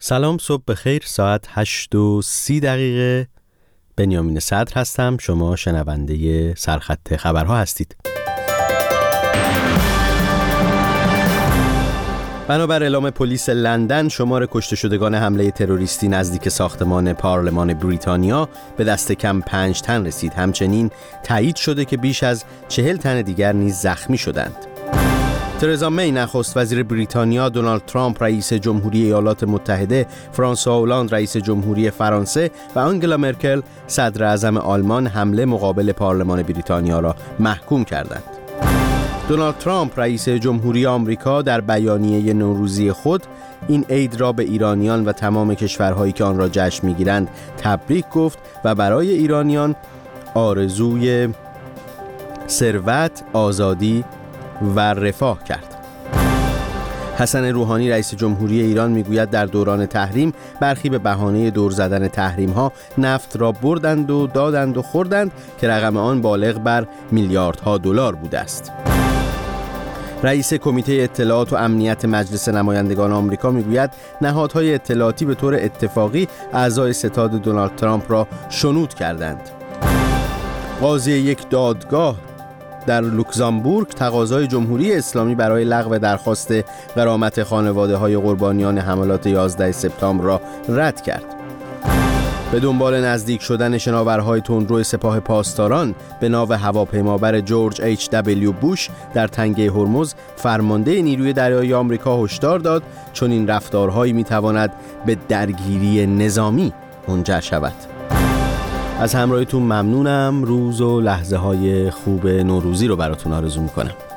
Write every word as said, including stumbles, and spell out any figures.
سلام، صبح بخیر. ساعت هشت و سی دقیقه. بنیامین صدر هستم. شما شنونده سرخط خبرها هستید. بنابر اعلام پلیس لندن، شمار کشته شدگان حمله تروریستی نزدیک ساختمان پارلمان بریتانیا به دست کم پنج تن رسید. همچنین تایید شده که بیش از چهل تن دیگر نیز زخمی شدند. ترزا می نخست وزیر بریتانیا، دونالد ترامپ رئیس جمهوری ایالات متحده، فرانسوا هولند رئیس جمهوری فرانسه و آنگلا مرکل صدر اعظم آلمان حمله مقابل پارلمان بریتانیا را محکوم کردند. دونالد ترامپ رئیس جمهوری آمریکا در بیانیه نوروزی خود این عید را به ایرانیان و تمام کشورهایی که آن را جشن می‌گیرند تبریک گفت و برای ایرانیان آرزوی ثروت، آزادی و رفاه کرد. حسن روحانی رئیس جمهوری ایران میگوید در دوران تحریم برخی به بهانه دور زدن تحریم ها نفت را بردند و دادند و خوردند که رقم آن بالغ بر میلیاردها دلار بوده است. رئیس کمیته اطلاعات و امنیت مجلس نمایندگان آمریکا میگوید نهادهای اطلاعاتی به طور اتفاقی اعضای ستاد دونالد ترامپ را شنود کردند. قاضی یک دادگاه در لوکزامبورگ تقاضای جمهوری اسلامی برای لغو درخواست غرامت خانواده‌های قربانیان حملات یازده سپتامبر را رد کرد. به دنبال نزدیک شدن شناورهای تندرو سپاه پاسداران به ناو هواپیمابر جورج اچ دبلیو بوش در تنگه هرمز، فرمانده نیروی دریایی آمریکا هشدار داد چون این رفتارهایی میتواند به درگیری نظامی منجر شود. از همراهیتون ممنونم. روز و لحظه های خوب نوروزی رو براتون آرزو میکنم.